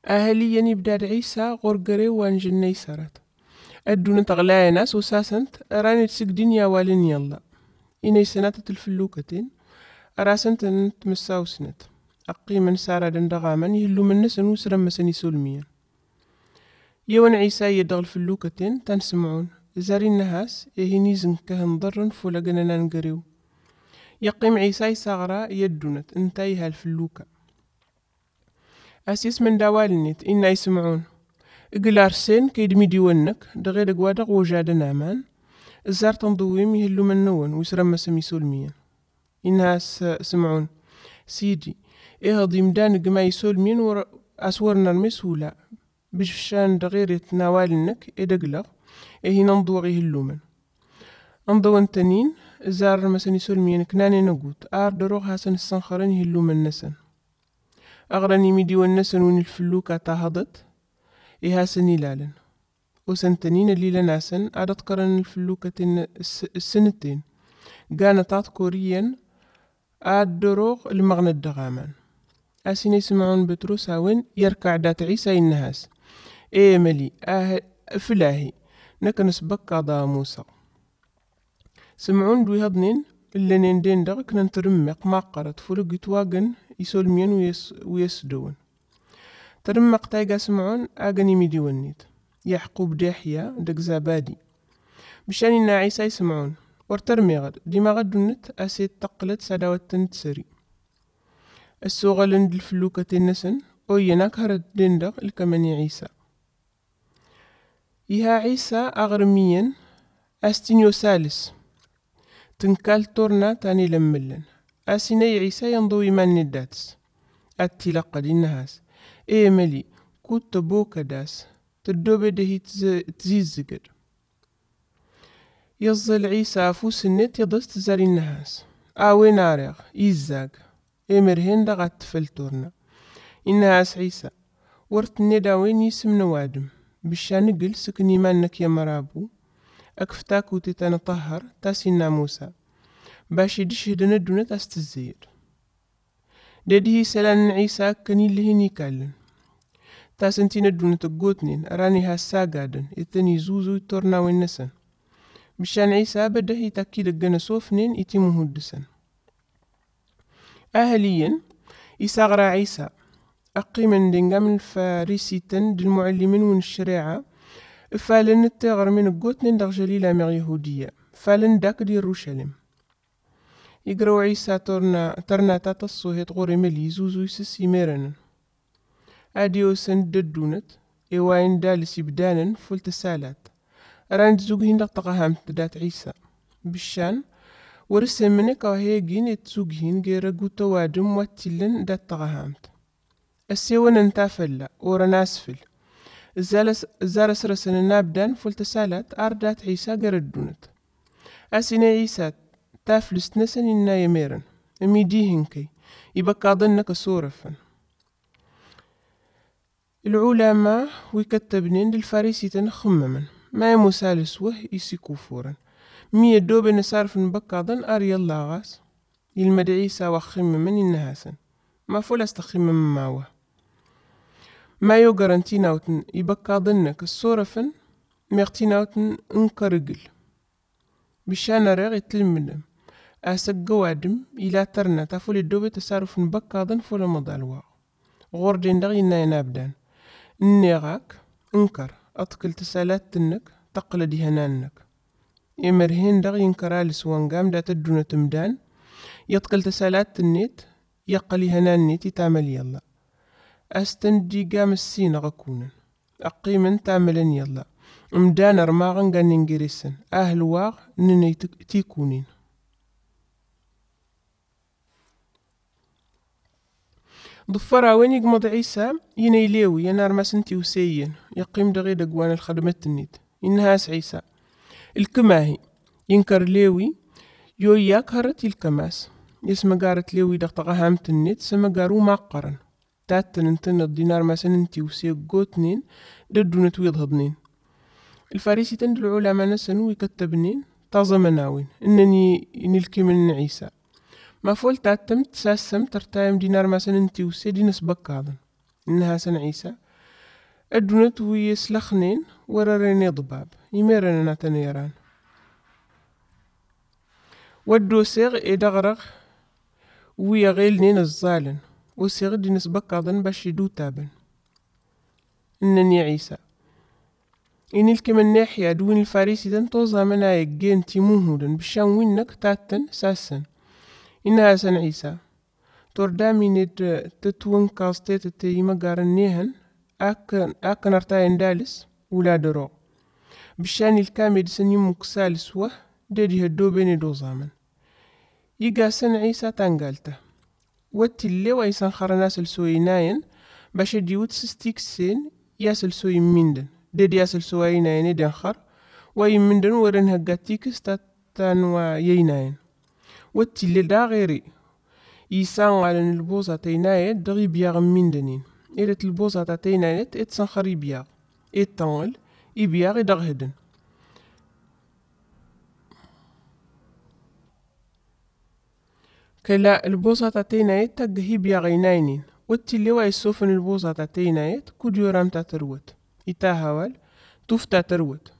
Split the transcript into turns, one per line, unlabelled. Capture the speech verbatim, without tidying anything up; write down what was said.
أهليا يبدأ عيسى غرقري وانجني سرت أدونا تغلاي ناس وساسنت راني تسك دنيا والين يلا إني سنات الفلوكتين أراسنت انت مساو سنت أقي من سارة دندغامن يهلو من نسن وسرم مسني سلميا يوان عيسى يدغل فلوكتين تنسمعون زاري النهاس إهني زنكهن ضرن فولقنا ننقريو يقيم عيسى صغرى يدونت انتي هالفلوكة أسيس من دوالنت إنا يسمعون إقلار سين كيدمي ديوانك دغير قوادق وجاد نامان الزار تنضويم يهلو من نون ويسرم مسمي سولميا إنها سمعون سيدي إيه ضيمدان قما يسولمين ور أسورنا المسولة بشان دغير يتناوالنك إدقلق إيه ننضوغ يهلو من انضو انتنين زار مسني سولميا كناني نقوت آر دروغ هاسن السنخرين يهلو من نسن أغراني ميدي والنسن وين الفلوكة تهضت إيها سني لالن وسنتنين اللي لناسن عدد قرن الفلوكة السنتين قانا تعط كوريا عاد دروغ المغنى الدغامان أسين يسمعون بتروس هاوين يركع دات عيسى النهاس إيه ملي آه فلاهي نكنس بكا دا موسى سمعون دوي هضنين اللي نندين دغ كنا ترمق ما قرت فلوق يتواقن يسولمين ويس ويسدون ترمق تايقا سمعون آغني ميدي ونيت يحقوب داحية دق زابادي بشان إنا عيسى يسمعون ورترمي غد ديما غدونت أسيد تقلت سداوات تنتسري السوغة لند الفلوكة النسن ويناك هرد دندق الكماني عيسى إيها عيسى أغرميا أستينيو سالس تنكال تورنا تاني لملن أسيني عيسى ينضوي من نداتس أتلقى النهاس إيه ملي كنت بوكا داس تدوبي دهي تزيزقر يظل عيسى فوس النت يضس تزاري النهاس آوي ناريغ يزاق إمرهن دغت فلتورنا النهاس عيسى ورت نداوين يسم نوادم بشان قل سكني مانك يا مرابو أكفتاكو تتنطهر تاسينا موسى باش يدشهد ندونة تستزير داديه سلان عيسى كني لهني كالن تاسنتين ندونة تقوتنين راني هاسا قادن يتني زوزو يتورنا والنسن بشان عيسى بده يتاكي لقنا صوفنين يتيمو هدسن أهليا يساغرا عيسى أقي من دنقام الفارسيتن دالمعلمين ون الشريعة فالن التغر من القوتنين دغ جليلة مغ يهودية فالن داك دي روشالم يقرأو عيسى ترنا ترنا تاتصو هيتغوري ملي زوزو يسس يميرن أديو سن ددونت إيواين دالس يبدانن فولت سالات راند زوجهن لقطقهم تدات عيسى بالشان ورسم منك وهيجين يتزوجهن غير قوتو وادم واتلن دات تغهامت السيوان انتافلا ورا اسفل الزالس رسن النابدان فولت سالات أردات عيسى قردونت أسين عيسى تافلس نسن إنا يميرن اميديهن كي يبقى ظنك صورفا العلماء ويكتبنين للفارسي تنخمما ما يمسالس وه يسيكو فورا مية دوب نسارف نبقى ظن أري الله غاس يلمد عيسى وخمما النهاسن ما فول استخمما ماوه ما يوغرانتيناوتن يبقى ظنك الصورفا ميغتيناوتن انكرقل بشان رغ يتلمدم أسق وادم إلى ترنا تفول الدوبة تسارف نبقى ظن فول مضالوا غوردين دغي نابدان النيغاك انكر أتقل تسالات تنك تقل دهنانك يمرهن دغ ينكرال سوانقام دا تدون تمدان يتقل تسالات تنيت يقلي هنان نيتي تعمل يلا أستندي قام السين غكونا أقيمن تعملن يلا مدان رماغن قان ننجرسن أهل واغ نني تيكونين ضفرا وين يقمض عيسى ينيليوي ينار ما سنتي وسيين يقيم دغي دقوان الخدمة النيت إنهاس عيسى الكماهي ينكر ليوي يو ياكهرت الكماس يسمى قارت ليوي دغتغا هامت النيت سما قارو ماقرن تاتن انتن الدينار ما سنتي وسي قوتنين ددو نتويض هضنين الفارسي تندل العلماء نسنو يكتبنين تازمناوين إنني نلكي من عيسى ما فول تاتم تساسم ترتايم دينار ما سننتي وسي دي نسبك هذا إنها سن عيسى أدونت ويسلخنين ورريني ضباب يميرن ناتنيران ودو سيغ إدغرغ ويغيلنين الظالن وسيغ دي نسبقاضن باش يدو تابن إنني عيسى إن الكمن ناحية دوين الفارسي دن توزا منا يجين تيموهودن بشان وينك تاتن ساسن إنها سن عيسى توردامي ند تتون كاستيت تيما قارنيهن أكن أكن ارتاين دالس ولا درو بشان الكامل سن يمك سالس وه دادي هدو بيني دو زامن يقا سن عيسى تنقالته واتلي ويسان خرناس السويناين باش ديوت سستيك سين ياسل سوي مندن دادي ياسل سويناين يدنخر وي مندن ورن هقاتيكس تاتان وييناين واتلي دا غيري يسان على البوزة تينايت دغي بياغ مندنين إلت البوزة تينايت اتسنخري بياغ اتنغل إبياغ دغهدن كلا البوزة تينايت تقهي بياغيناينين واتلي ويسوفن البوزة تينايت كود يورام تتروت إتا هوال توفتا تروت